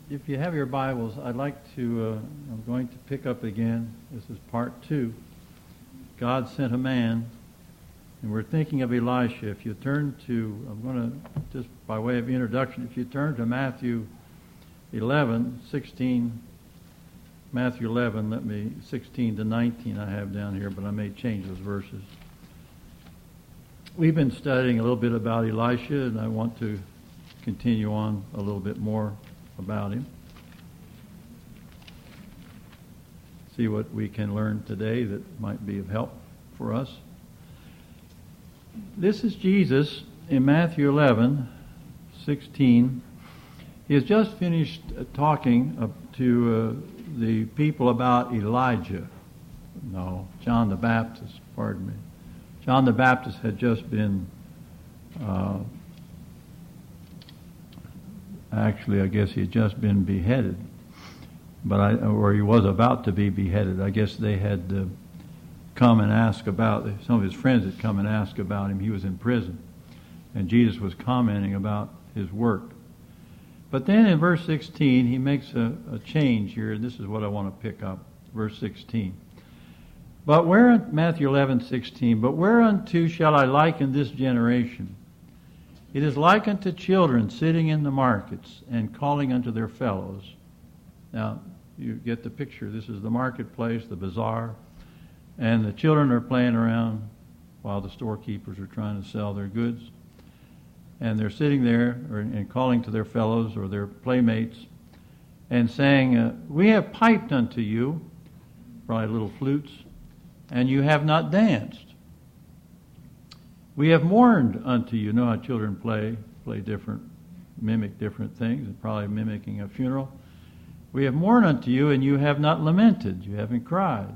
If you have your Bibles, I'd like to, I'm going to pick up again. This is part 2. God sent a man, and we're thinking of Elisha. If you turn to, I'm going to, just by way of introduction, if you turn to Matthew 11:16, Matthew 11, 16 to 19 I have down here, but I may change those verses. We've been studying a little bit about Elisha, and I want to continue on a little bit more about him. See what we can learn today that might be of help for us. This is Jesus in Matthew 11:16. He has just finished talking to the people about Elijah. No, John the Baptist, pardon me. John the Baptist had just been actually, I guess he had just been beheaded, or he was about to be beheaded. I guess they had come and asked about, some of his friends had come and asked about him. He was in prison, and Jesus was commenting about his work. But then in verse 16, he makes a change here, and this is what I want to pick up. Verse 16. Matthew 11:16, but whereunto shall I liken this generation? It is like unto children sitting in the markets and calling unto their fellows. Now, you get the picture. This is the marketplace, the bazaar, and the children are playing around while the storekeepers are trying to sell their goods. And they're sitting there and calling to their fellows or their playmates and saying, we have piped unto you, probably little flutes, and you have not danced. We have mourned unto you. You know how children play different, mimic different things, and probably mimicking a funeral. We have mourned unto you, and you have not lamented. You haven't cried.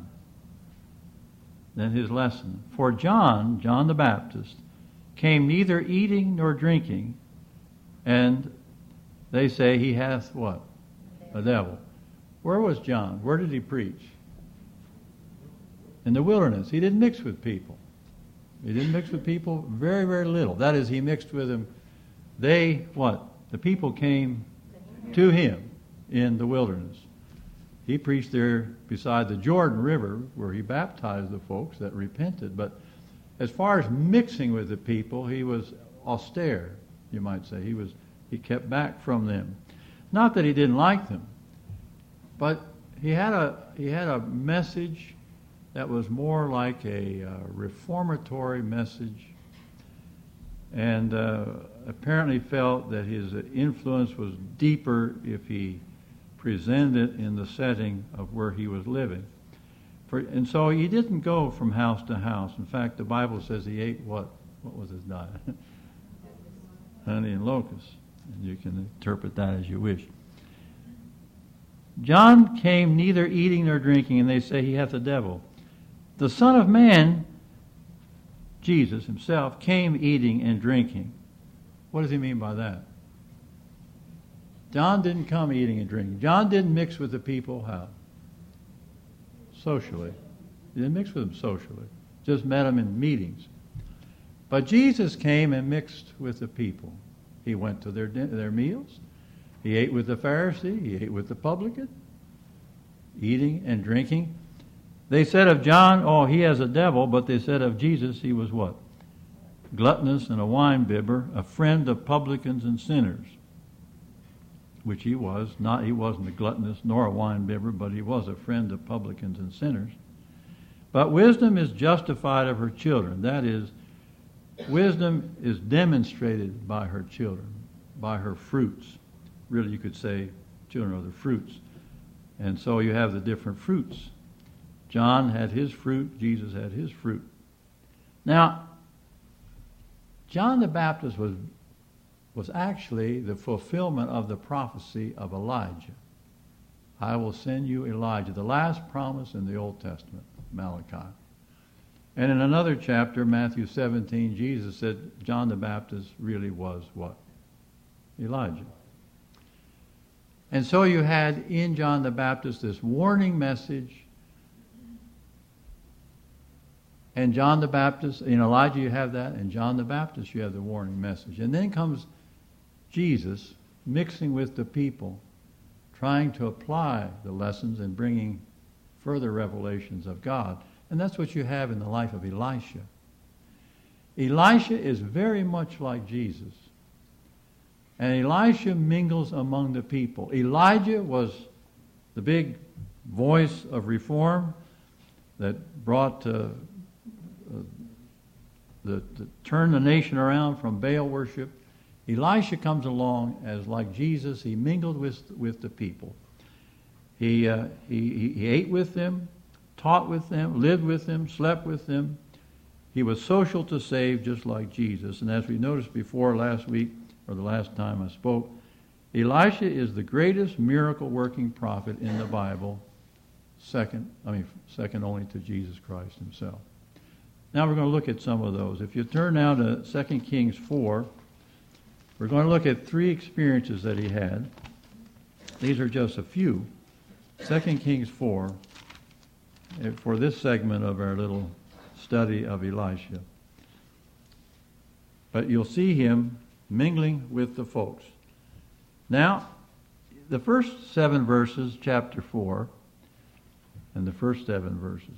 Then his lesson. For John the Baptist, came neither eating nor drinking, and they say he hath what? A devil. Where was John? Where did he preach? In the wilderness. He didn't mix with people. He didn't mix with people very, very little. That is, he mixed with them. The people came to him in the wilderness. He preached there beside the Jordan River where he baptized the folks that repented. But as far as mixing with the people, he was austere, you might say. He kept back from them. Not that he didn't like them, but he had a message that was more like a reformatory message, and apparently felt that his influence was deeper if he presented it in the setting of where he was living. And so he didn't go from house to house. In fact, the Bible says he ate what? What was his diet? Honey and locusts. And you can interpret that as you wish. John came neither eating nor drinking, and they say he hath a devil. The Son of Man, Jesus himself, came eating and drinking. What does he mean by that? John didn't come eating and drinking. John didn't mix with the people. How? Socially. He didn't mix with them socially. Just met them in meetings. But Jesus came and mixed with the people. He went to their meals. He ate with the Pharisee. He ate with the publican. Eating and drinking. They said of John, oh, he has a devil, but they said of Jesus, he was what? Gluttonous and a winebibber, a friend of publicans and sinners. Which he was. He wasn't a gluttonous nor a winebibber, but he was a friend of publicans and sinners. But wisdom is justified of her children. That is, wisdom is demonstrated by her children, by her fruits. Really, you could say children are the fruits. And so you have the different fruits. John had his fruit. Jesus had his fruit. Now, John the Baptist was actually the fulfillment of the prophecy of Elijah. I will send you Elijah, the last promise in the Old Testament, Malachi. And in another chapter, Matthew 17, Jesus said John the Baptist really was what? Elijah. And so you had in John the Baptist this warning message. And John the Baptist, in Elijah you have that, and John the Baptist you have the warning message. And then comes Jesus mixing with the people trying to apply the lessons and bringing further revelations of God. And that's what you have in the life of Elisha. Elisha is very much like Jesus. And Elisha mingles among the people. Elijah was the big voice of reform that brought turned the nation around from Baal worship. Elisha comes along as like Jesus. He mingled with the people. He ate with them, taught with them, lived with them, slept with them. He was social to save, just like Jesus. And as we noticed before last week, or the last time I spoke, Elisha is the greatest miracle-working prophet in the Bible, second only to Jesus Christ himself. Now we're going to look at some of those. If you turn now to 2 Kings 4, we're going to look at 3 experiences that he had. These are just a few. 2 Kings 4, for this segment of our little study of Elisha. But you'll see him mingling with the folks. Now, the first 7 verses, chapter 4, and the first 7 verses.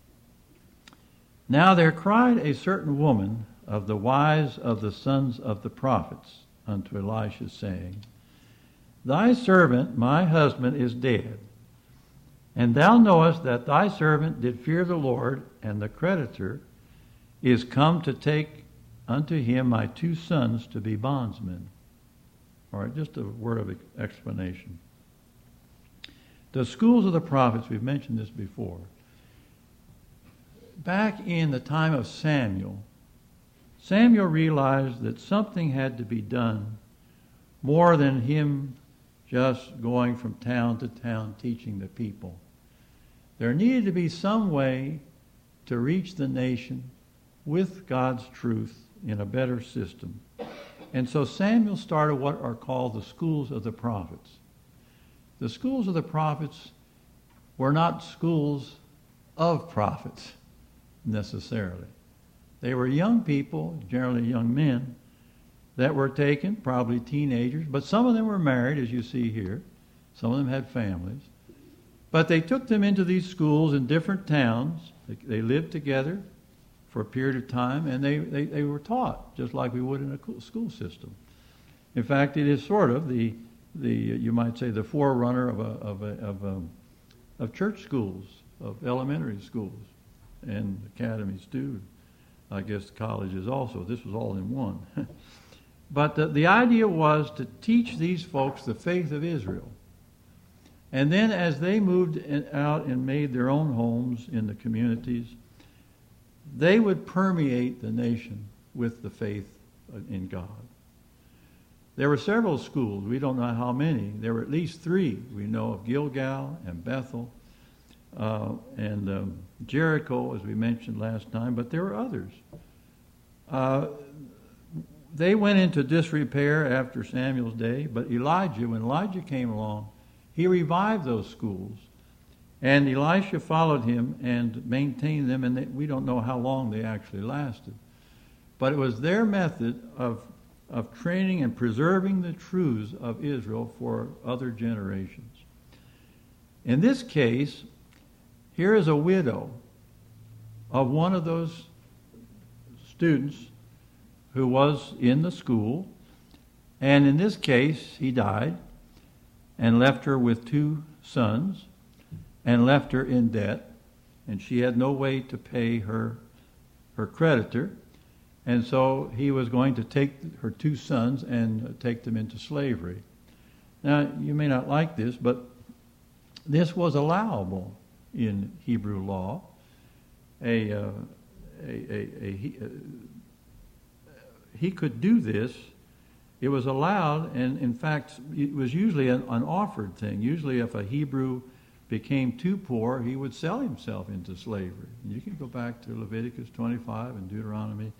Now there cried a certain woman of the wives of the sons of the prophets unto Elisha, saying, Thy servant, my husband, is dead. And thou knowest that thy servant did fear the Lord, and the creditor is come to take unto him my 2 sons to be bondsmen. All right, just a word of explanation. The schools of the prophets, we've mentioned this before. Back in the time of Samuel realized that something had to be done more than him just going from town to town teaching the people. There needed to be some way to reach the nation with God's truth in a better system. And so Samuel started what are called the schools of the prophets. The schools of the prophets were not schools of prophets necessarily. They were young people, generally young men, that were taken, probably teenagers, but some of them were married, as you see here. Some of them had families. But they took them into these schools in different towns. They lived together for a period of time, and they were taught, just like we would in a school system. In fact, it is sort of the you might say the forerunner of church schools, of elementary schools, and academies too. I guess colleges also. This was all in one. But the idea was to teach these folks the faith of Israel. And then as they moved out and made their own homes in the communities, they would permeate the nation with the faith in God. There were several schools. We don't know how many. There were at least 3. We know of Gilgal and Bethel and Jericho, as we mentioned last time, but there were others. They went into disrepair after Samuel's day, but Elijah, when Elijah came along, he revived those schools. And Elisha followed him and maintained them, and we don't know how long they actually lasted. But it was their method of training and preserving the truths of Israel for other generations. In this case, here is a widow of one of those students who was in the school, and in this case, he died and left her with 2 sons and left her in debt, and she had no way to pay her creditor, and so he was going to take her 2 sons and take them into slavery. Now, you may not like this, but this was allowable in Hebrew law. He could do this. It was allowed, and in fact, it was usually an offered thing. Usually if a Hebrew became too poor, he would sell himself into slavery. And you can go back to Leviticus 25 and Deuteronomy.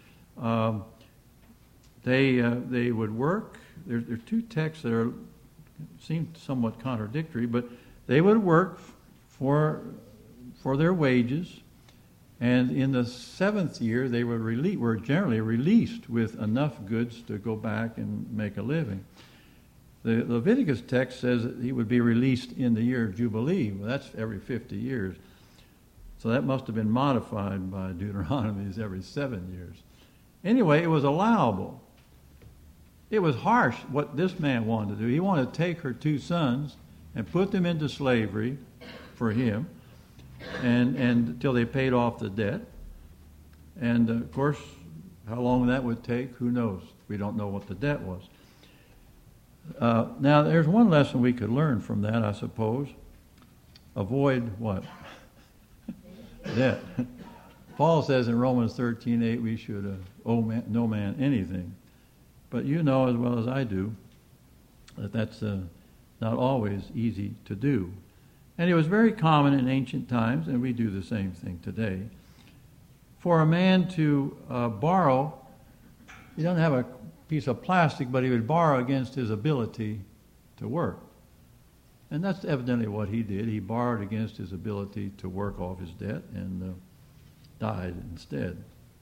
They would work. There are 2 texts that seem somewhat contradictory, but they would work for their wages, and in the 7th year they were generally released with enough goods to go back and make a living. The Leviticus text says that he would be released in the year of Jubilee. Well, that's every 50 years. So that must have been modified by Deuteronomy as every 7 years. Anyway, it was allowable. It was harsh what this man wanted to do. He wanted to take her 2 sons and put them into slavery for him and until they paid off the debt. And, of course, how long that would take, who knows? We don't know what the debt was. Now, there's one lesson we could learn from that, I suppose. Avoid what? Debt. Paul says in Romans 13:8 we should owe no man anything. But you know as well as I do that that's not always easy to do. And it was very common in ancient times, and we do the same thing today, for a man to borrow. He doesn't have a piece of plastic, but he would borrow against his ability to work. And that's evidently what he did. He borrowed against his ability to work off his debt and died instead.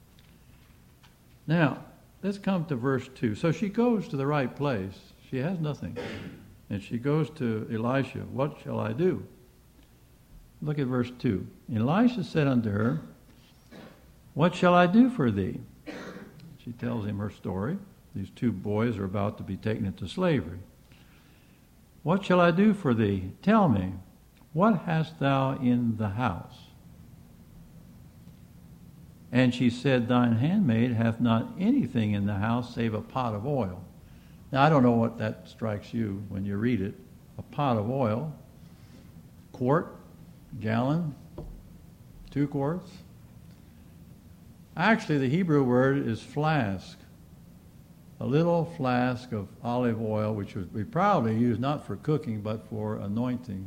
Now, let's come to verse 2. So she goes to the right place. She has nothing. And she goes to Elisha. What shall I do? Look at verse 2. Elisha said unto her, what shall I do for thee? She tells him her story. These 2 boys are about to be taken into slavery. What shall I do for thee? Tell me, what hast thou in the house? And she said, thine handmaid hath not anything in the house save a pot of oil. Now, I don't know what that strikes you when you read it. A pot of oil, quart, gallon, 2 quarts. Actually, the Hebrew word is flask. A little flask of olive oil, which we probably use not for cooking, but for anointing,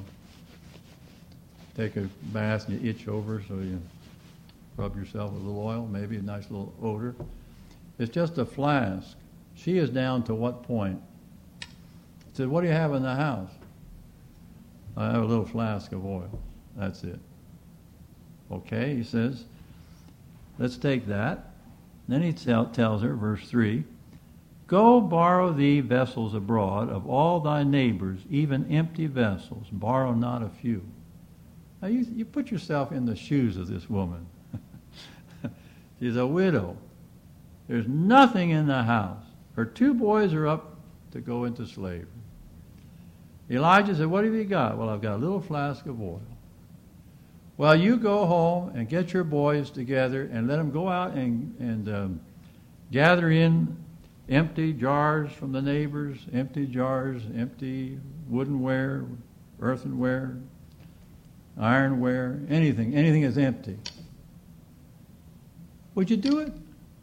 Take a bath and you itch over, so you rub yourself with a little oil, maybe a nice little odor. It's just a flask. She is down to what point? He said, what do you have in the house? I have a little flask of oil. That's it. Okay, he says, let's take that. Then he tells her, verse 3, go borrow thee vessels abroad of all thy neighbors, even empty vessels. Borrow not a few. Now you put yourself in the shoes of this woman. She's a widow. There's nothing in the house. Her 2 boys are up to go into slavery. Elijah said, what have you got? Well, I've got a little flask of oil. Well, you go home and get your boys together and let them go out and gather in empty jars from the neighbors, empty jars, empty woodenware, earthenware, ironware, anything is empty. Would you do it?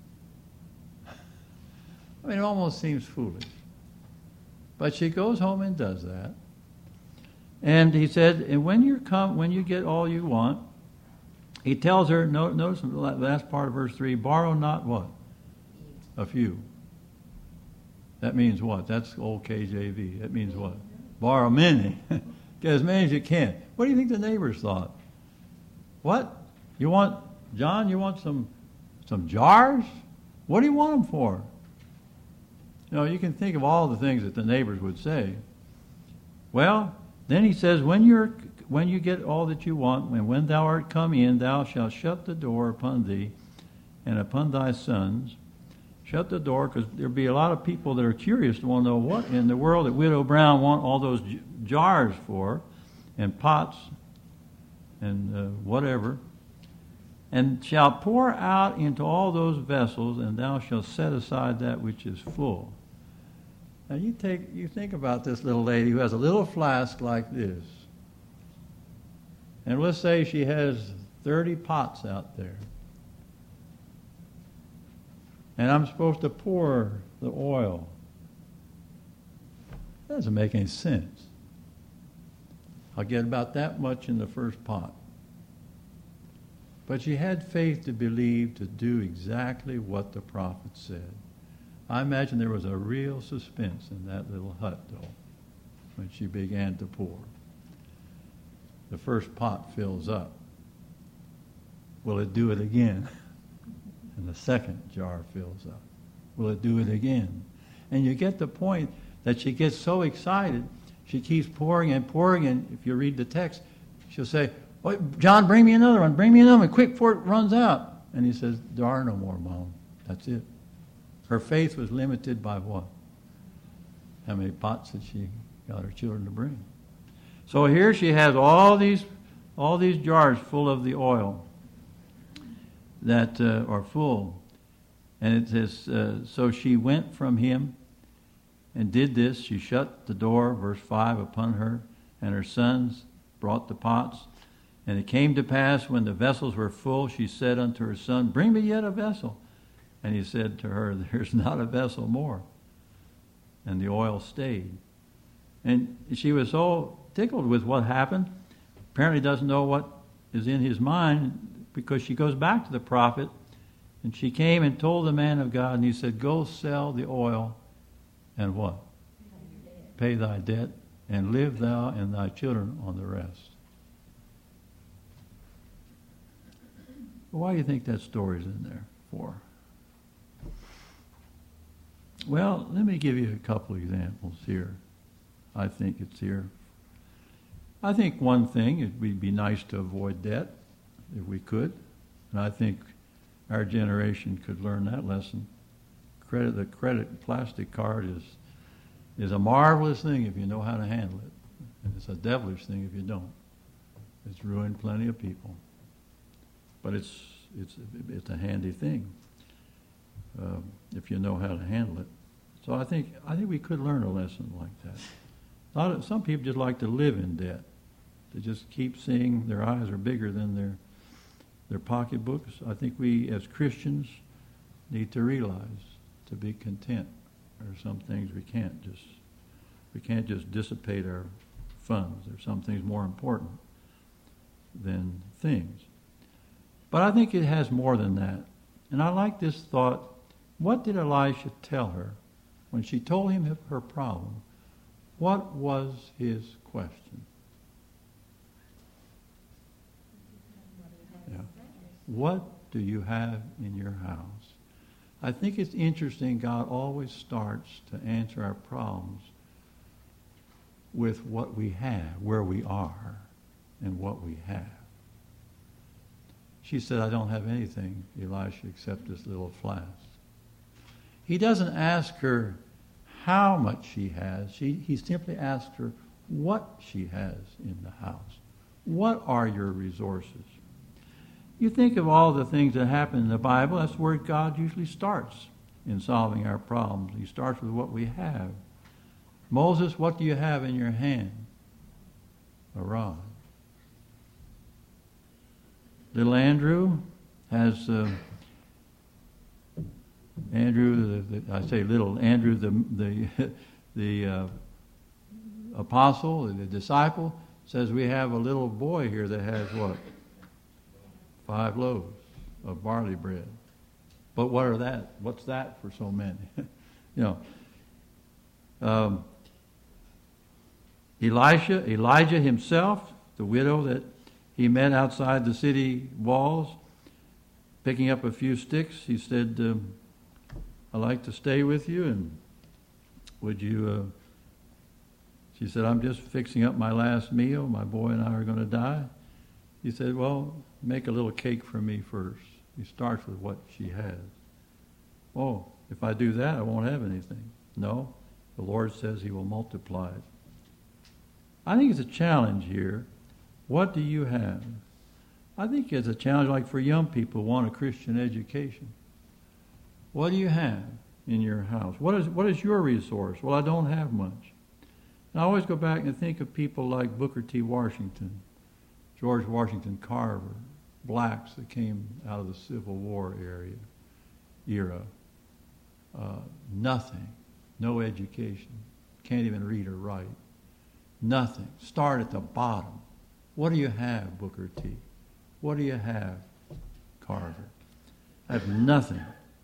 I mean, it almost seems foolish. But she goes home and does that. And he said, and when you get all you want, he tells her, notice the last part of verse 3, borrow not what? A few. That means what? That's old KJV. That means what? Borrow many. Get as many as you can. What do you think the neighbors thought? What? You want, John, you want some jars? What do you want them for? You can think of all the things that the neighbors would say. Well, then he says, when you get all that you want, and when thou art come in, thou shalt shut the door upon thee and upon thy sons. Shut the door, because there'll be a lot of people that are curious to want to know what in the world that Widow Brown want all those jars for, and pots, and whatever. And shalt pour out into all those vessels, and thou shalt set aside that which is full. Now you think about this little lady who has a little flask like this. And let's say she has 30 pots out there. And I'm supposed to pour the oil. That doesn't make any sense. I'll get about that much in the first pot. But she had faith to believe to do exactly what the prophet said. I imagine there was a real suspense in that little hut, though, when she began to pour. The first pot fills up. Will it do it again? And the second jar fills up. Will it do it again? And you get the point that she gets so excited, she keeps pouring and pouring, and if you read the text, she'll say, "Oh, John, bring me another one, quick before it runs out." And he says, "There are no more, Mom. That's it." Her faith was limited by what? How many pots did she got her children to bring? So here she has all these jars full of the oil that are full. And it says, so she went from him and did this. She shut the door, verse 5, upon her, and her sons brought the pots. And it came to pass, when the vessels were full, she said unto her son, "Bring me yet a vessel." And he said to her, "There's not a vessel more." And the oil stayed. And she was so tickled with what happened, apparently doesn't know what is in his mind, because she goes back to the prophet, and she came and told the man of God, and he said, "Go sell the oil, and what? Pay thy debt, and live thou and thy children on the rest." Well, why do you think that story's in there for? Well, let me give you a couple examples here. I think it's here. I think one thing, it would be nice to avoid debt if we could. And I think our generation could learn that lesson. The credit plastic card is a marvelous thing if you know how to handle it. And it's a devilish thing if you don't. It's ruined plenty of people. But it's a handy thing if you know how to handle it. So I think we could learn a lesson like that. Some people just like to live in debt. They just keep seeing their eyes are bigger than their pocketbooks. I think we as Christians need to realize to be content. There are some things we can't just dissipate our funds. There's some things more important than things. But I think it has more than that. And I like this thought. What did Elisha tell her when she told him her problem? What was his question? Yeah. What do you have in your house? I think it's interesting, God always starts to answer our problems with what we have, where we are, and what we have. She said, "I don't have anything, Elisha, except this little flask." He doesn't ask her how much she has. He simply asks her what she has in the house. What are your resources? You think of all the things that happen in the Bible, that's where God usually starts in solving our problems. He starts with what we have. Moses, what do you have in your hand? A rod. Little Andrew has the apostle, the disciple, says we have a little boy here that has what? 5 loaves of barley bread. But what's that for so many? Elijah himself, the widow that he met outside the city walls, picking up a few sticks, he said, "I'd like to stay with you, and would you..." She said, "I'm just fixing up my last meal. My boy and I are going to die." He said, "Well, make a little cake for me first." He starts with what she has. "Oh, if I do that, I won't have anything." No, the Lord says he will multiply it. I think it's a challenge here. What do you have? I think it's a challenge like for young people who want a Christian education. What do you have in your house? What is your resource? Well, I don't have much. And I always go back and think of people like Booker T. Washington, George Washington Carver, blacks that came out of the Civil War era. Nothing. No education. Can't even read or write. Nothing. Start at the bottom. What do you have, Booker T? What do you have, Carver? I have nothing.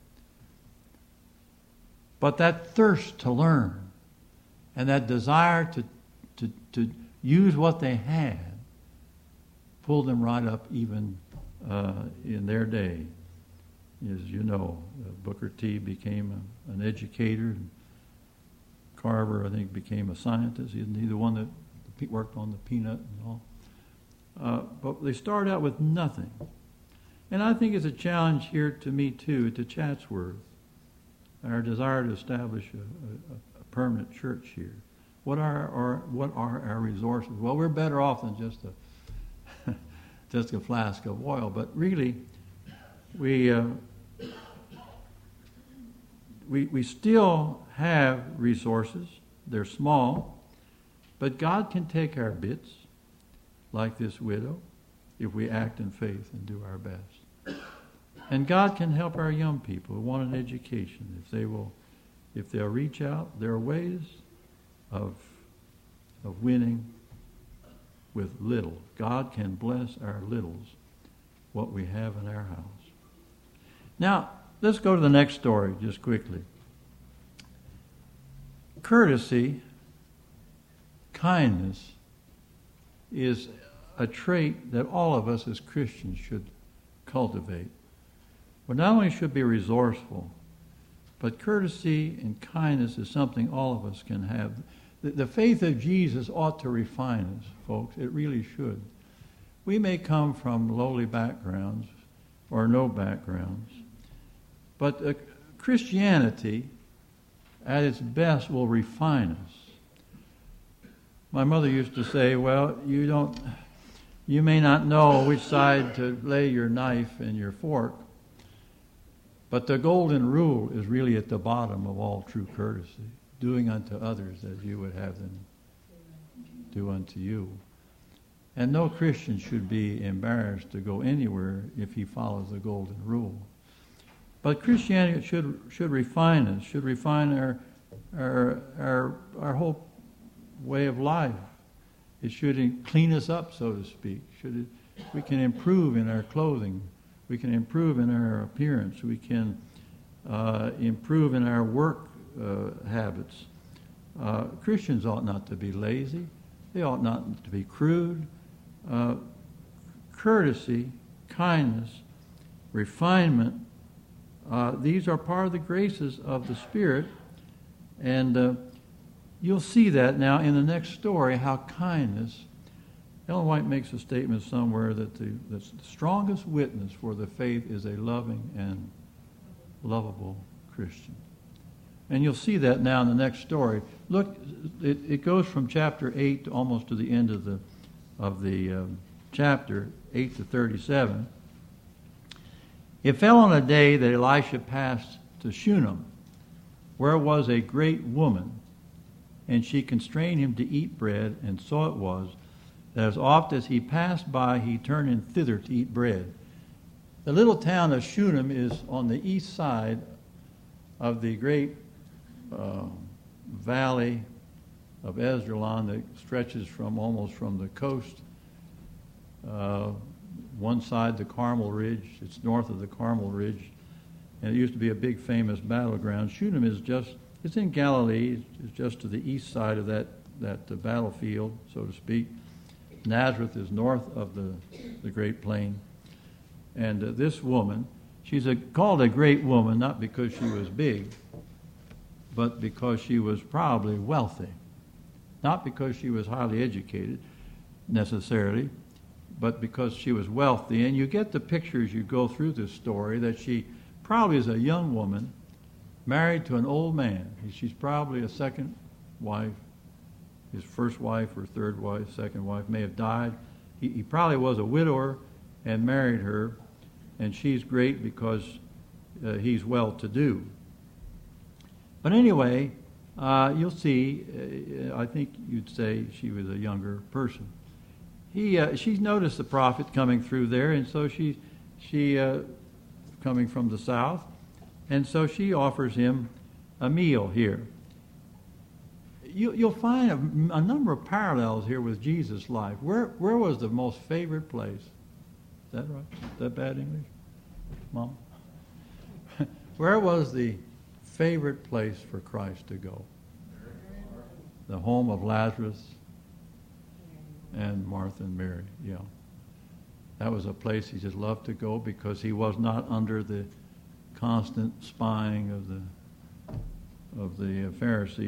But that thirst to learn and that desire to use what they had pulled them right up even in their day. As you know, Booker T became an educator. Carver, I think, became a scientist. He's the one that worked on the peanut and all. But they start out with nothing. And I think it's a challenge here to me, too, to Chatsworth, our desire to establish a permanent church here. What are our resources? Well, we're better off than just a flask of oil. But really, we still have resources. They're small, but God can take our bits, like this widow, if we act in faith and do our best. And God can help our young people who want an education if they'll reach out. There are ways of winning with little. God can bless our littles, what we have in our house. Now, let's go to the next story just quickly. Courtesy, kindness, is a trait that all of us as Christians should cultivate. We not only should be resourceful, but courtesy and kindness is something all of us can have. The faith of Jesus ought to refine us, folks. It really should. We may come from lowly backgrounds or no backgrounds, but Christianity at its best will refine us. My mother used to say, well, you may not know which side to lay your knife and your fork, but the golden rule is really at the bottom of all true courtesy, doing unto others as you would have them do unto you. And no Christian should be embarrassed to go anywhere if he follows the golden rule. But Christianity should refine us, should refine our whole way of life. It should clean us up, so to speak. We can improve in our clothing. We can improve in our appearance. We can improve in our work habits. Christians ought not to be lazy. They ought not to be crude. Courtesy, kindness, refinement, these are part of the graces of the Spirit. And you'll see that now in the next story, how kindness. Ellen White makes a statement somewhere that the strongest witness for the faith is a loving and lovable Christian. And you'll see that now in the next story. Look, it goes from chapter 8 almost to the end of the chapter, 8 to 37. It fell on a day that Elisha passed to Shunem, where was a great woman, and she constrained him to eat bread, and so it was, that as oft as he passed by, he turned in thither to eat bread. The little town of Shunem is on the east side of the great valley of Esdraelon that stretches almost from the coast. One side, the Carmel Ridge. It's north of the Carmel Ridge, and it used to be a big famous battleground. Shunem it's in Galilee. It's just to the east side of that battlefield, so to speak. Nazareth is north of the Great Plain. And this woman, she's called a great woman not because she was big, but because she was probably wealthy. Not because she was highly educated, necessarily, but because she was wealthy. And you get the picture as you go through this story that she probably is a young woman married to an old man. She's probably a second wife. His first wife or third wife, second wife may have died. He probably was a widower and married her, and she's great because he's well-to-do. But anyway, you'll see, I think you'd say she was a younger person. She's noticed the prophet coming through there, and so she coming from the south, and so she offers him a meal here. You'll find a number of parallels here with Jesus' life. Where was the most favorite place? Is that right? Is that bad English, Mom? Where was the favorite place for Christ to go? The home of Lazarus and Martha and Mary. Yeah, that was a place he just loved to go because he was not under the constant spying of the Pharisees.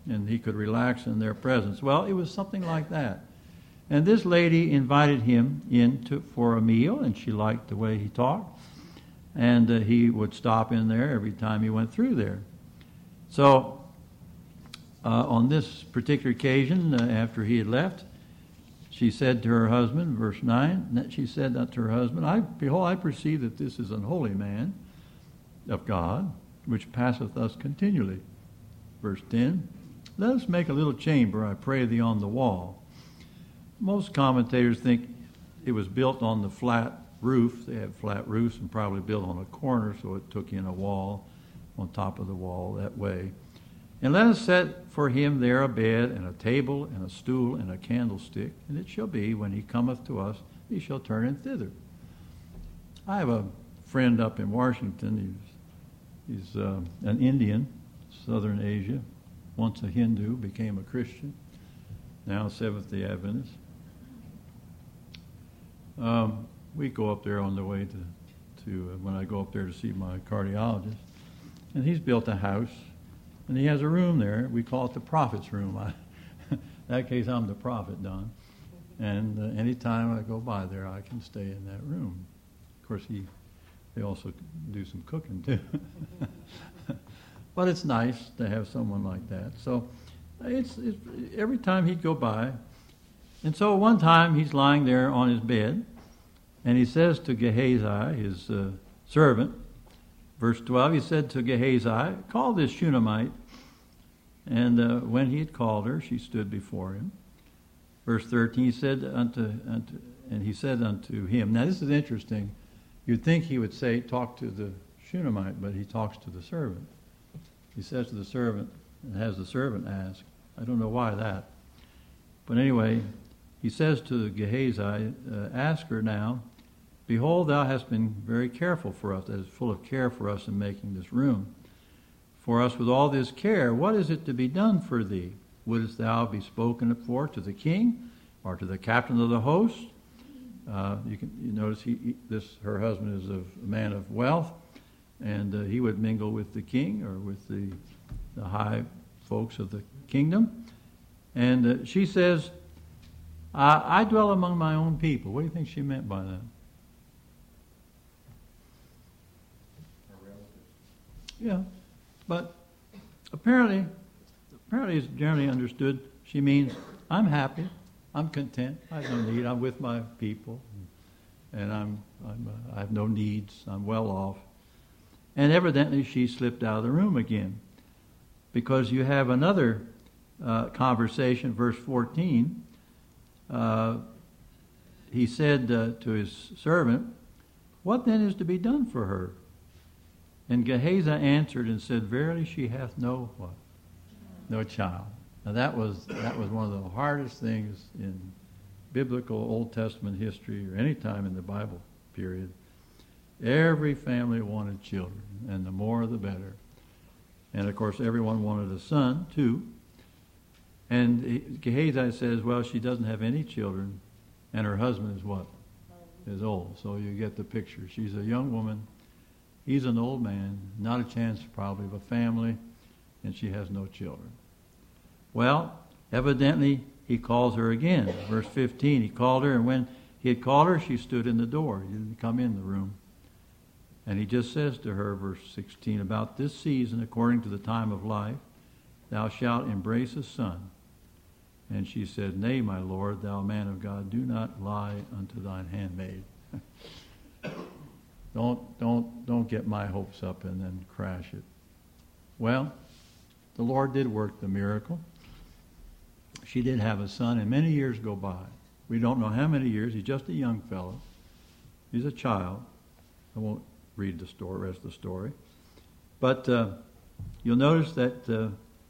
and he could relax in their presence. Well, it was something like that. And this lady invited him in for a meal, and she liked the way he talked. And he would stop in there every time he went through there. So on this particular occasion, after he had left, she said to her husband, verse 9, she said unto her husband, Behold, I perceive that this is an holy man of God, which passeth us continually. Verse 10, Let us make a little chamber, I pray thee, on the wall. Most commentators think it was built on the flat roof. They had flat roofs and probably built on a corner, so it took in a wall on top of the wall that way. And let us set for him there a bed and a table and a stool and a candlestick. And it shall be, when he cometh to us, he shall turn in thither. I have a friend up in Washington. He's an Indian, Southern Asia. Once a Hindu, became a Christian. Now Seventh-day Adventist. We go up there on the way to when I go up there to see my cardiologist. And he's built a house. And he has a room there. We call it the prophet's room. In that case, I'm the prophet, Don. And anytime I go by there, I can stay in that room. Of course, they also do some cooking, too. But it's nice to have someone like that. So it's every time he'd go by. And so one time he's lying there on his bed, and he says to Gehazi, his servant, verse 12, he said to Gehazi, Call this Shunammite. And when he had called her, she stood before him. Verse 13, he said he said unto him. Now this is interesting. You'd think he would talk to the Shunammite, but he talks to the servant. He says to the servant, and has the servant ask. I don't know why that. But anyway, he says to Gehazi, Ask her now, Behold, thou hast been very careful for us, that is full of care for us in making this room. For us with all this care, what is it to be done for thee? Wouldst thou be spoken for to the king or to the captain of the host? You notice her husband is a man of wealth, and he would mingle with the king or with the high folks of the kingdom. And she says, I dwell among my own people. What do you think she meant by that? Yeah, but apparently it's generally understood, she means, I'm happy, I'm content, I have no need, I'm with my people, and I have no needs, I'm well off. And evidently she slipped out of the room again, because you have another conversation, verse 14. He said to his servant, What then is to be done for her? And Gehazi answered and said, Verily she hath no what? No child. Now that was one of the hardest things in biblical Old Testament history or any time in the Bible period. Every family wanted children, and the more the better. And of course everyone wanted a son too. And Gehazi says, well, she doesn't have any children, and her husband is what? Is old. So you get the picture. She's a young woman. He's an old man, not a chance probably of a family, and she has no children. Well, evidently he calls her again. Verse 15, he called her, and when he had called her, she stood in the door. He didn't come in the room. And he just says to her, verse 16, About this season, according to the time of life, thou shalt embrace a son. And she said, Nay, my Lord, thou man of God, do not lie unto thine handmaid. Don't get my hopes up and then crash it. Well, the Lord did work the miracle. She did have a son, and many years go by. We don't know how many years. He's just a young fellow. He's a child. I won't read the story, rest of the story. But you'll notice that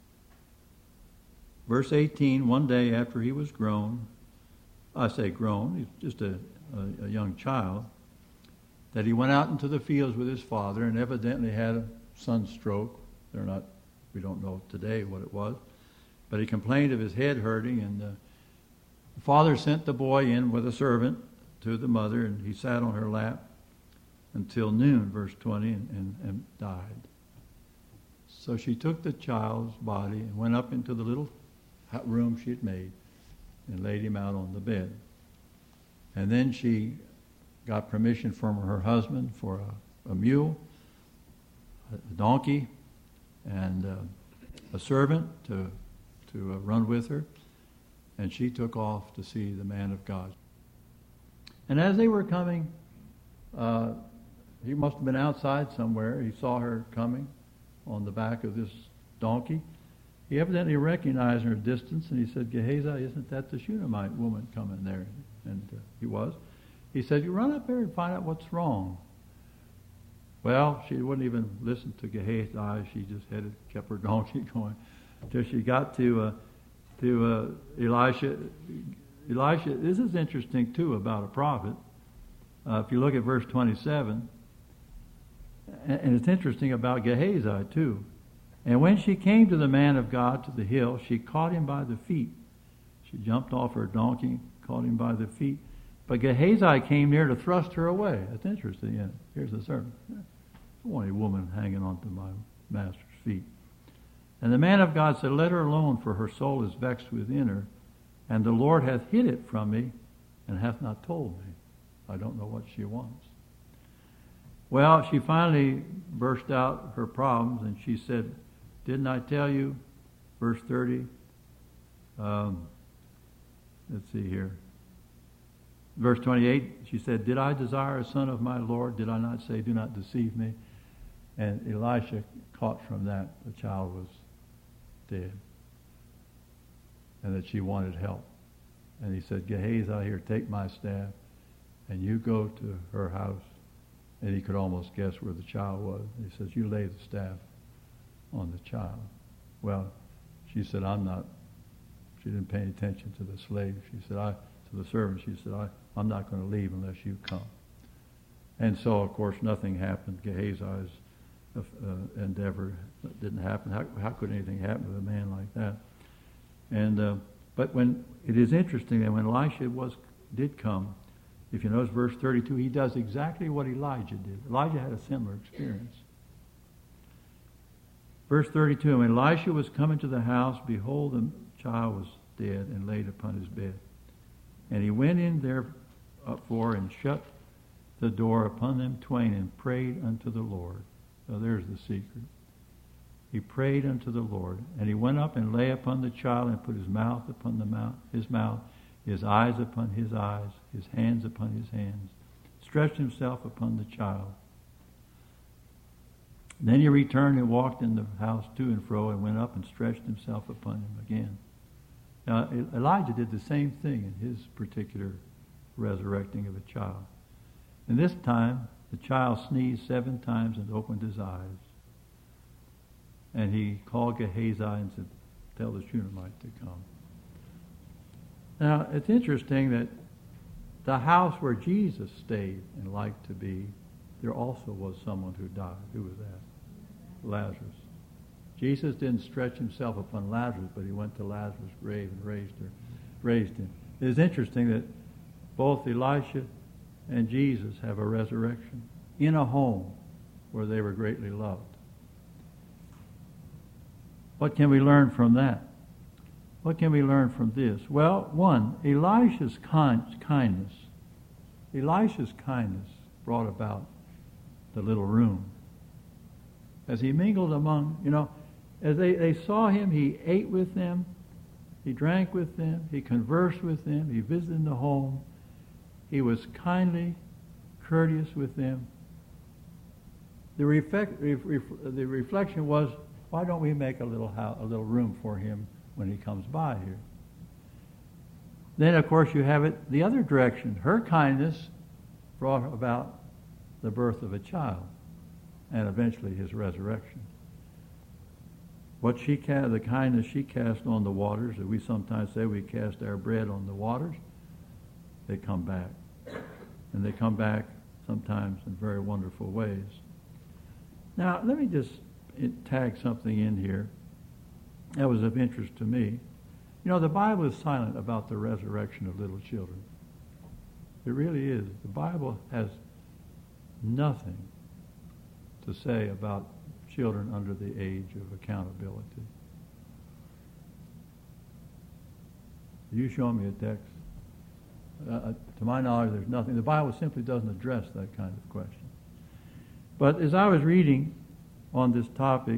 verse 18, one day after he was grown, I say grown, he's just a young child, that he went out into the fields with his father and evidently had a sunstroke. We don't know today what it was. But he complained of his head hurting, and the father sent the boy in with a servant to the mother, and he sat on her lap until noon, verse 20, and died. So she took the child's body and went up into the little room she had made and laid him out on the bed. And then she got permission from her husband for a mule, a donkey, and a servant to run with her. And she took off to see the man of God. And as they were coming, he must have been outside somewhere. He saw her coming on the back of this donkey. He evidently recognized her distance, and he said, Gehazi, isn't that the Shunammite woman coming there? And he was. He said, you run up there and find out what's wrong. Well, she wouldn't even listen to Gehazi. She just kept her donkey going until she got to Elisha. Elisha, this is interesting too about a prophet. If you look at verse 27, and it's interesting about Gehazi too. And when she came to the man of God to the hill, she caught him by the feet. She jumped off her donkey, caught him by the feet. But Gehazi came near to thrust her away. That's interesting. Yeah. Here's the servant. I don't want a woman hanging onto my master's feet. And the man of God said, let her alone, for her soul is vexed within her, and the Lord hath hid it from me, and hath not told me. I don't know what she wants. Well, she finally burst out her problems, and she said, didn't I tell you? Verse 30. Let's see here. Verse 28, she said, did I desire a son of my Lord? Did I not say, do not deceive me? And Elisha caught from that the child was dead, and that she wanted help. And he said, Gehazi, here, take my staff, and you go to her house. And he could almost guess where the child was. He says, you lay the staff on the child. Well, she said, I'm not. She didn't pay any attention to the slave. She said, to the servant, she said, I'm not going to leave unless you come. And so, of course, nothing happened. Gehazi's endeavor didn't happen. How could anything happen to a man like that? And but when it is interesting that when Elisha did come, if you notice verse 32, he does exactly what Elijah did. Elijah had a similar experience. Verse 32, when Elisha was coming to the house, behold, the child was dead and laid upon his bed. And he went in therefore and shut the door upon them twain and prayed unto the Lord. So there's the secret. He prayed unto the Lord. And he went up and lay upon the child and put his mouth upon his mouth, his eyes upon his eyes, his hands upon his hands, stretched himself upon the child. Then he returned and walked in the house to and fro and went up and stretched himself upon him again. Now, Elijah did the same thing in his particular resurrecting of a child. And this time, the child sneezed 7 times and opened his eyes. And he called Gehazi and said, tell the Shunammite to come. Now, it's interesting that the house where Jesus stayed and liked to be, there also was someone who died. Who was that? Lazarus. Jesus didn't stretch himself upon Lazarus, but he went to Lazarus' grave and raised him. It is interesting that both Elisha and Jesus have a resurrection in a home where they were greatly loved. What can we learn from that? What can we learn from this? Well, one, Elisha's kindness. Elisha's kindness brought about the little room. As he mingled among, as they saw him, he ate with them, he drank with them, he conversed with them, he visited in the home. He was kindly, courteous with them. The reflection was, why don't we make a little room for him when he comes by here? Then, of course, you have it the other direction. Her kindness brought about the birth of a child and eventually his resurrection. The kindness she cast on the waters, that we sometimes say we cast our bread on the waters, they come back. And they come back sometimes in very wonderful ways. Now, let me just tag something in here that was of interest to me. The Bible is silent about the resurrection of little children. It really is. The Bible has nothing to say about children under the age of accountability. You show me a text. To my knowledge, there's nothing. The Bible simply doesn't address that kind of question. But as I was reading on this topic,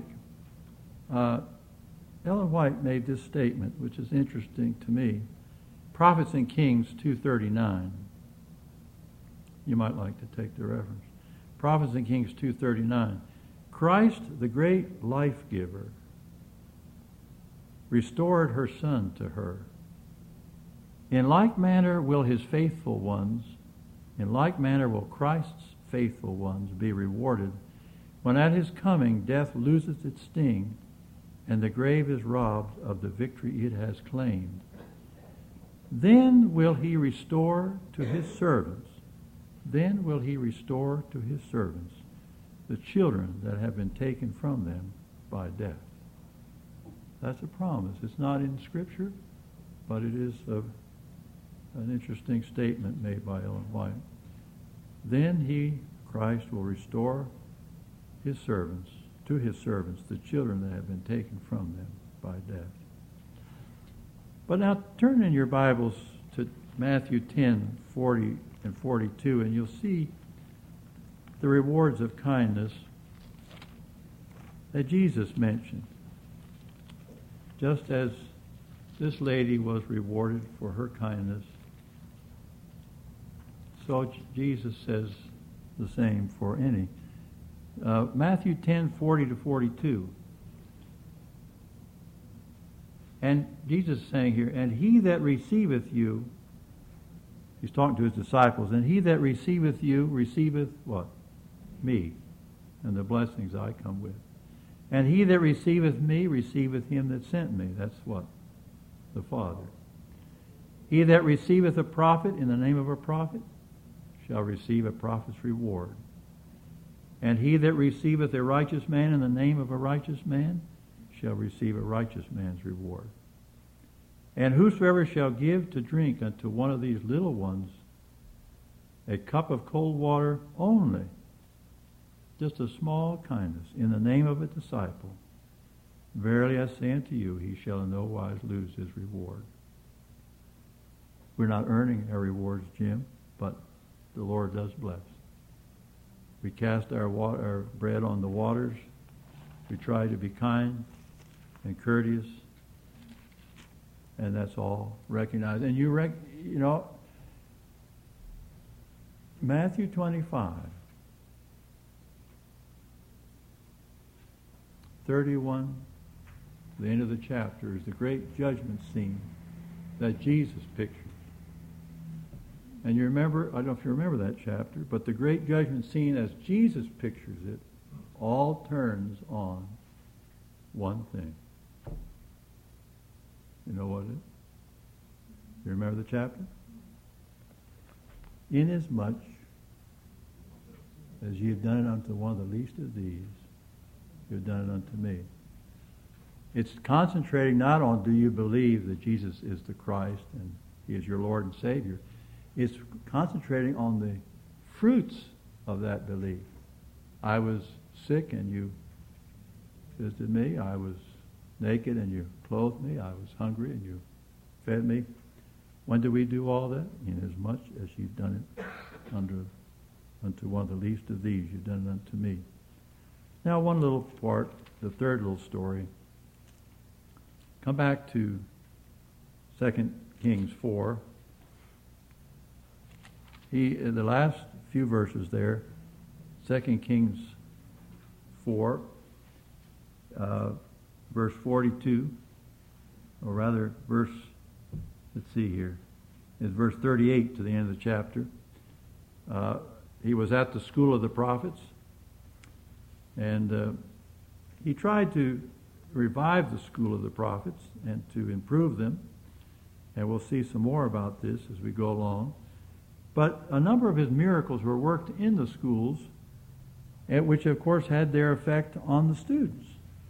Ellen White made this statement, which is interesting to me. Prophets and Kings 2:39. You might like to take the reference. Prophets and Kings 2:39. Christ, the great life giver, restored her son to her. In like manner will his faithful ones, in like manner will Christ's faithful ones be rewarded when at his coming death loses its sting and the grave is robbed of the victory it has claimed. Then will he restore to his servants, then will he restore to his servants the children that have been taken from them by death. That's a promise. It's not in Scripture, but it is an interesting statement made by Ellen White. Then he, Christ, will restore his servants, to his servants, the children that have been taken from them by death. But now turn in your Bibles to Matthew 10:40 and 42, and you'll see the rewards of kindness that Jesus mentioned. Just as this lady was rewarded for her kindness, so Jesus says the same for any. Matthew 10:40 to 42. And Jesus is saying here, and he that receiveth you, he's talking to his disciples, and he that receiveth you receiveth what? Me, and the blessings I come with. And he that receiveth me receiveth him that sent me. That's what? The Father. He that receiveth a prophet in the name of a prophet shall receive a prophet's reward. And he that receiveth a righteous man in the name of a righteous man shall receive a righteous man's reward. And whosoever shall give to drink unto one of these little ones a cup of cold water only, just a small kindness, in the name of a disciple, verily I say unto you, he shall in no wise lose his reward. We're not earning our rewards, Jim, but the Lord does bless. We cast our bread on the waters. We try to be kind and courteous, and that's all recognized. And you know, Matthew 25, 31, the end of the chapter, is the great judgment scene that Jesus pictures. And you remember, I don't know if you remember that chapter, but the great judgment scene as Jesus pictures it all turns on one thing. You know what it is? You remember the chapter? Inasmuch as ye have done it unto one of the least of these, you have done it unto me. It's concentrating not on do you believe that Jesus is the Christ and he is your Lord and Savior. It's concentrating on the fruits of that belief. I was sick and you visited me. I was naked and you clothed me. I was hungry and you fed me. When did we do all that? Inasmuch as you've done it unto one of the least of these, you've done it unto me. Now one little part, the third little story. Come back to 2 Kings 4. The last few verses there, 2 Kings 4, verse 42, or rather let's see here, it's verse 38 to the end of the chapter. He was at the school of the prophets, and he tried to revive the school of the prophets and to improve them, and we'll see some more about this as we go along. But a number of his miracles were worked in the schools, which of course had their effect on the students.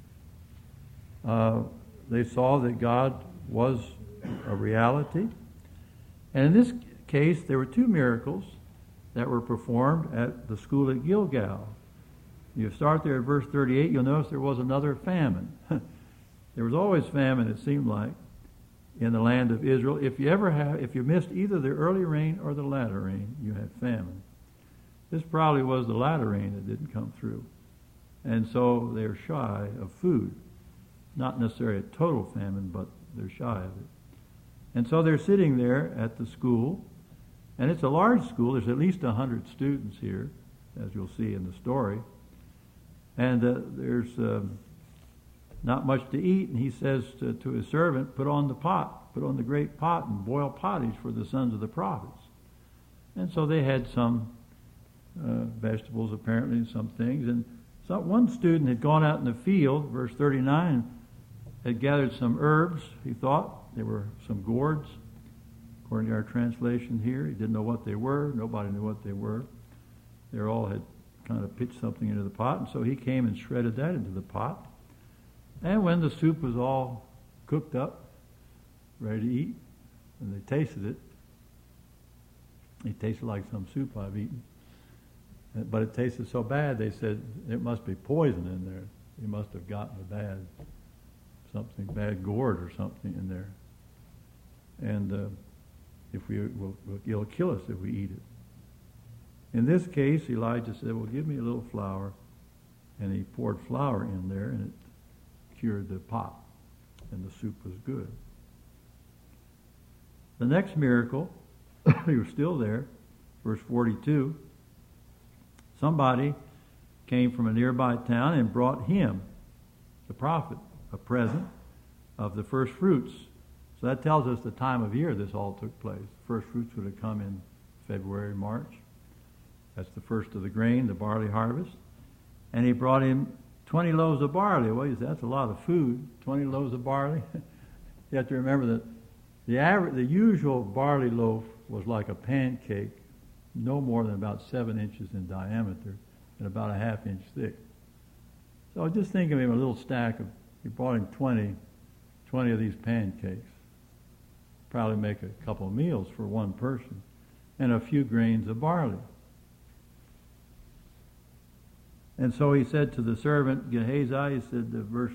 They saw that God was a reality. And in this case, there were two miracles that were performed at the school at Gilgal. You start there at verse 38, you'll notice there was another famine. There was always famine, it seemed like, in the land of Israel. If you missed either the early rain or the latter rain, you had famine. This probably was the latter rain that didn't come through. And so they're shy of food. Not necessarily a total famine, but they're shy of it. And so they're sitting there at the school, and it's a large school. There's at least 100 students here, as you'll see in the story. And there's not much to eat, and he says to his servant, put on the great pot, and boil pottage for the sons of the prophets. And so they had some vegetables, apparently, and some things. And one student had gone out in the field, verse 39, had gathered some herbs, he thought. They were some gourds, according to our translation here. He didn't know what they were. Nobody knew what they were. They all had kind of pitched something into the pot, and so he came and shredded that into the pot. And when the soup was all cooked up, ready to eat, and they tasted it, it tasted like some soup I've eaten. But it tasted so bad, they said, it must be poison in there. He must have gotten something bad gourd or something in there. And it'll kill us if we eat it. In this case, Elijah said, well, give me a little flour. And he poured flour in there, and it cured the pot. And the soup was good. The next miracle, he was still there, verse 42. Somebody came from a nearby town and brought him, the prophet, a present of the first fruits. So that tells us the time of year this all took place. The first fruits would have come in February, March. That's the first of the grain, the barley harvest. And he brought him 20 loaves of barley. Well, that's a lot of food, 20 loaves of barley. You have to remember that the usual barley loaf was like a pancake, no more than about 7 inches in diameter and about a ½ inch thick. So just think of him a little stack of, he brought him 20 of these pancakes. Probably make a couple of meals for one person. And a few grains of barley. And so he said to the servant Gehazi, he said, verse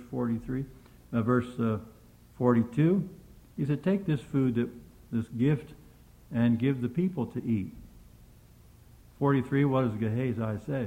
42, he said, take this food, this gift, and give the people to eat. 43, what does Gehazi say?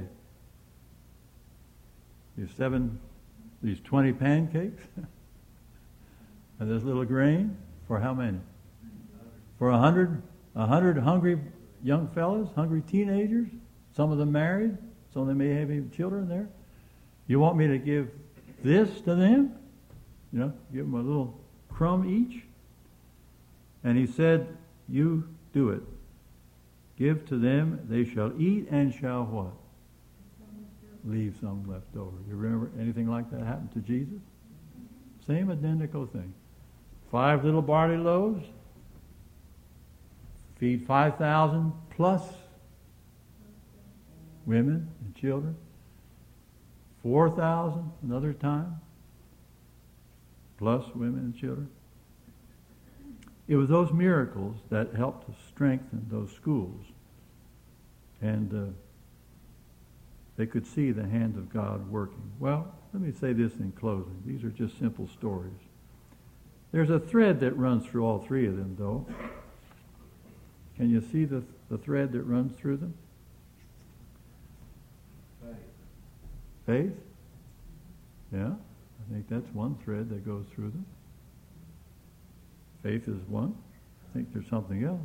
These 20 pancakes and this little grain, for how many? For 100 hungry young fellas, hungry teenagers, some of them married, some of them may have even children there. You want me to give this to them? Give them a little crumb each? And he said, you do it. Give to them, they shall eat and shall what? Leave some left over. You remember anything like that happened to Jesus? Same identical thing. 5 little barley loaves, feed 5,000 plus women and children. 4,000 another time, plus women and children. It was those miracles that helped to strengthen those schools. And they could see the hand of God working. Well, let me say this in closing. These are just simple stories. There's a thread that runs through all 3 of them, though. Can you see the thread that runs through them? Faith? Yeah, I think that's one thread that goes through them. Faith is one. I think there's something else.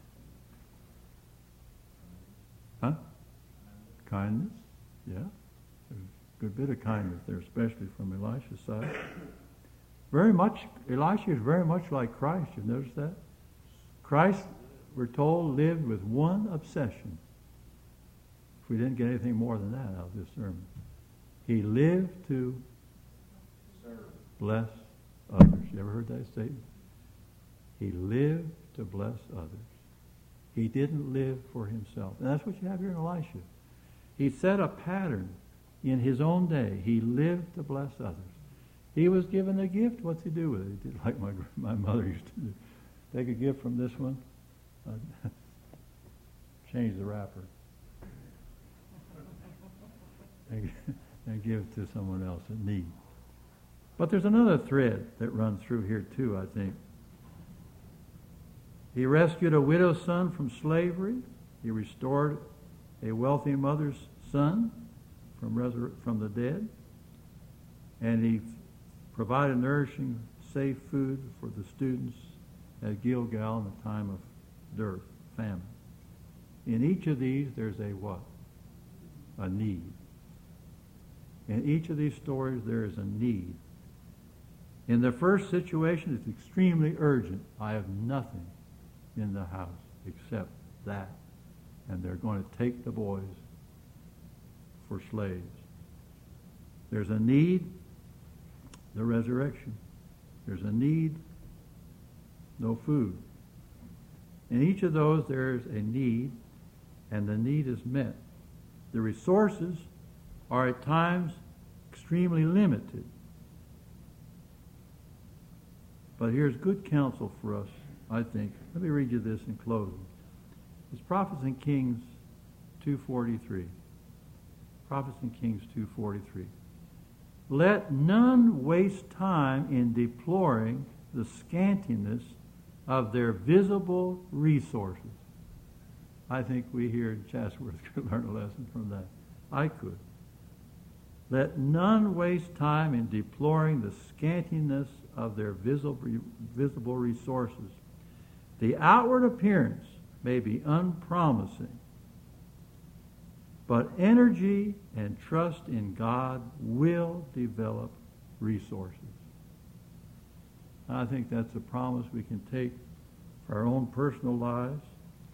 Huh? Kindness? Yeah. There's a good bit of kindness there, especially from Elisha's side. Elisha is very much like Christ. You've noticed that? Christ, we're told, lived with one obsession. If we didn't get anything more than that out of this sermon. He lived to bless others. You ever heard that statement? He lived to bless others. He didn't live for himself. And that's what you have here in Elisha. He set a pattern in his own day. He lived to bless others. He was given a gift. What's he do with it? He did like my mother used to do. Take a gift from this one, change the wrapper. and give to someone else in need. But there's another thread that runs through here too, I think. He rescued a widow's son from slavery. He restored a wealthy mother's son from the dead. And he provided nourishing, safe food for the students at Gilgal in the time of dearth, famine. In each of these, there's a what? A need. In each of these stories, there is a need. In the first situation, it's extremely urgent. I have nothing in the house except that. And they're going to take the boys for slaves. There's a need, the resurrection. There's a need, no food. In each of those, there's a need, and the need is met. The resources are at times extremely limited. But here's good counsel for us, I think. Let me read you this in closing. It's Prophets and Kings 2:43. Prophets and Kings 2:43. Let none waste time in deploring the scantiness of their visible resources. I think we here in Chatsworth could learn a lesson from that. I could. Let none waste time in deploring the scantiness of their visible resources. The outward appearance may be unpromising, but energy and trust in God will develop resources. I think that's a promise we can take for our own personal lives,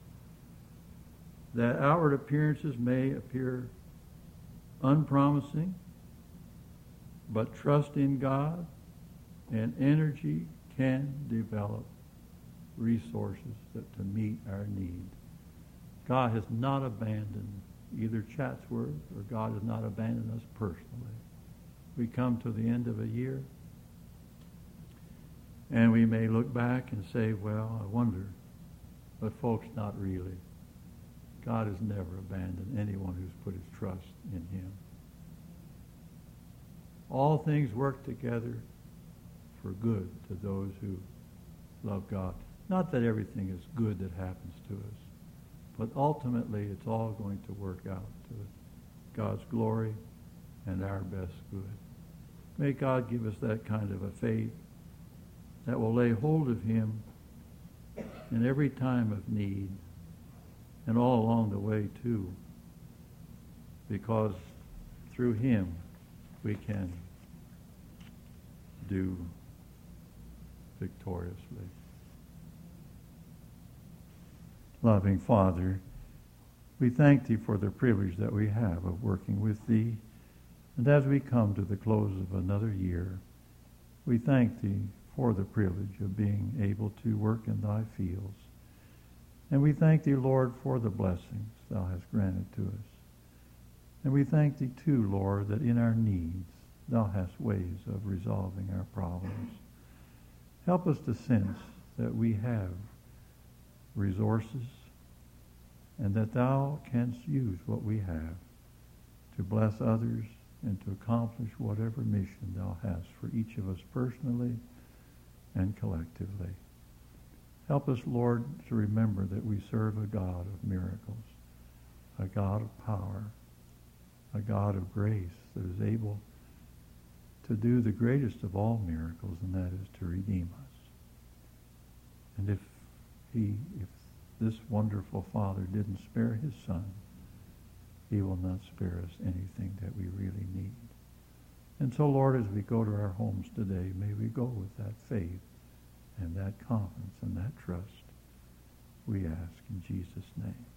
that outward appearances may appear unpromising, but trust in God and energy can develop resources to meet our need. God has not abandoned either Chatsworth, or God has not abandoned us personally. We come to the end of a year, and we may look back and say, well, I wonder, but folks, not really. God has never abandoned anyone who's put his trust in him. All things work together for good to those who love God. Not that everything is good that happens to us, but ultimately it's all going to work out to God's glory and our best good. May God give us that kind of a faith that will lay hold of him in every time of need and all along the way too, because through him we can do victoriously. Loving Father, we thank thee for the privilege that we have of working with thee. And as we come to the close of another year, we thank thee for the privilege of being able to work in thy fields. And we thank thee, Lord, for the blessings thou hast granted to us. And we thank thee too, Lord, that in our needs thou hast ways of resolving our problems. Help us to sense that we have resources and that thou canst use what we have to bless others and to accomplish whatever mission thou hast for each of us personally and collectively. Help us, Lord, to remember that we serve a God of miracles, a God of power, a God of grace that is able to do the greatest of all miracles, and that is to redeem us. And if this wonderful Father didn't spare his Son, he will not spare us anything that we really need. And so, Lord, as we go to our homes today, may we go with that faith and that confidence and that trust, we ask in Jesus' name.